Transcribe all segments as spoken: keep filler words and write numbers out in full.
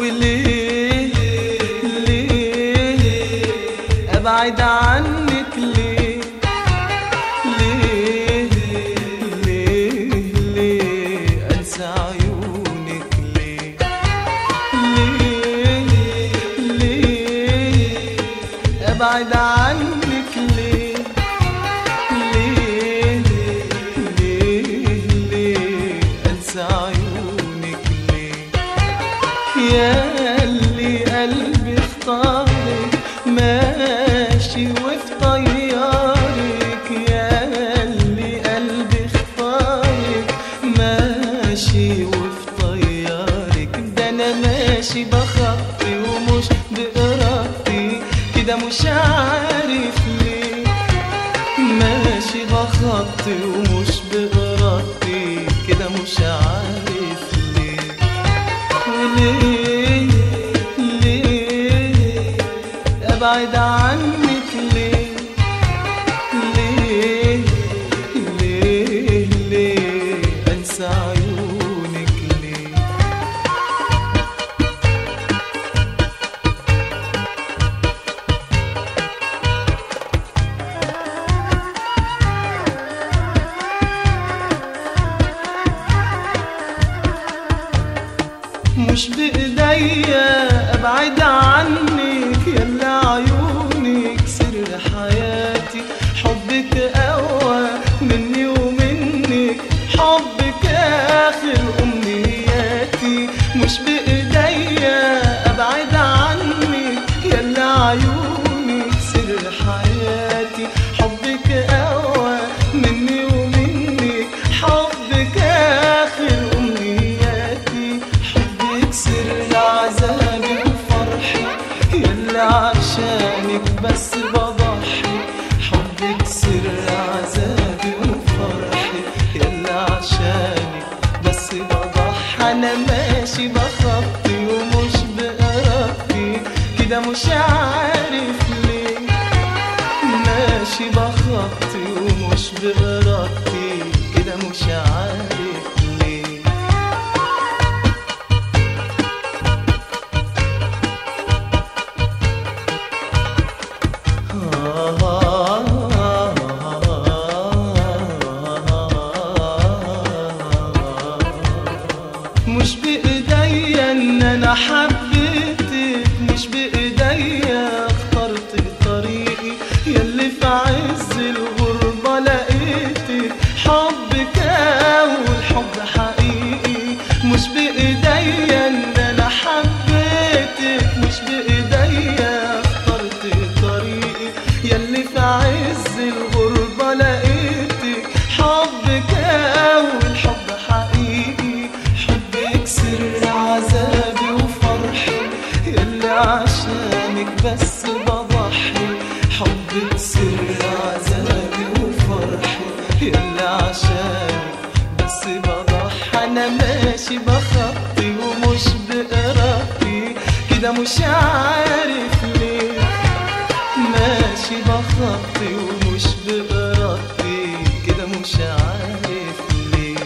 وليه ليه ابعد عنك ليه ليه ليه ليه انسى عيونك ليه ليه ليه ابعد عنك ليه ليه ليه ليه انسى عيونك ليه يا اللي قلبي اختارك ماشي وفي طيارك يا اللي قلبي اختارك ماشي وفي طيارك ده انا ماشي بخطي ومش بإرادتي كده مش عارف ليه ماشي بخطي ومش بإرادتي كده مش عارف ليه وليه ليه ابعد عنك ليه ليه ليه ليه انسى عيونك ليه مش بإيديا ابعد عنك يلا عيونك سر حياتي حبك اقوى مني ومنك حبك اخر امنياتي مش بإيديا ابعد عنك يلا عيونك سر حياتي حبك اقوى مني ومنك حبك اخر امنياتي حبك سر عذابي وفرحي يلا عشانك بس بضحي حبك سر عذابي وفرحي يلا عشانك بس بضحي انا ماشي بخطي ومش بإرادتي كده مش عارف ليه ماشي بخطي ومش بإرادتي كده مش عارف ليه مش بإيديا ان انا حبيتك مش بإيديا اخترت طريقي ياللي في عز الغربة لقيتك حبك اول حب حقيقي مش بإيديا ان انا حبيتك مش بإيديا اخترت طريقي ياللي في عز الغربة لقيتك حبك اول حب حقيقي حبك سر عذابي وفرحي ياللي عشانك بس بضحي حبك سر عذابي وفرحي ياللي عشانك بس بضحي انا ماشي بخطي ومش بإرادتي كده مش عارف ليه ماشي بخطي ومش بإرادتي كده مش عارف ليه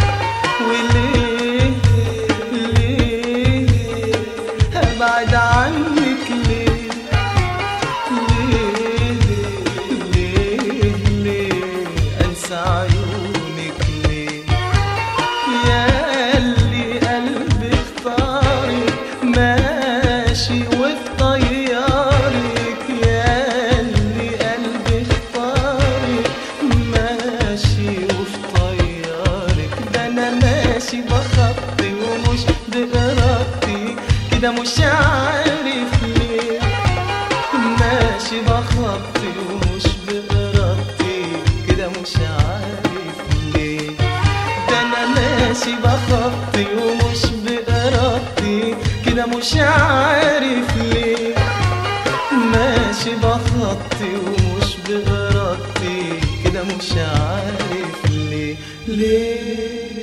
وليه ليه ابعد عنك ليه ليه ليه ليه انسى عيونك ليه يا اللي قلبي اختارك ماشي وفي طيارك يا اللي قلبي اختارك ماشي وفي طيارك ده انا ماشي بخطي ومش بإرادتي كده مش عارف ليه ماشي بخطي ومش بإرادتي كده مش عارف ليه ده انا ماشي بخطي ومش بإرادتي كده مش عارف ليه ماشي بخطي ومش بإرادتي كده مش عارف ليه ليه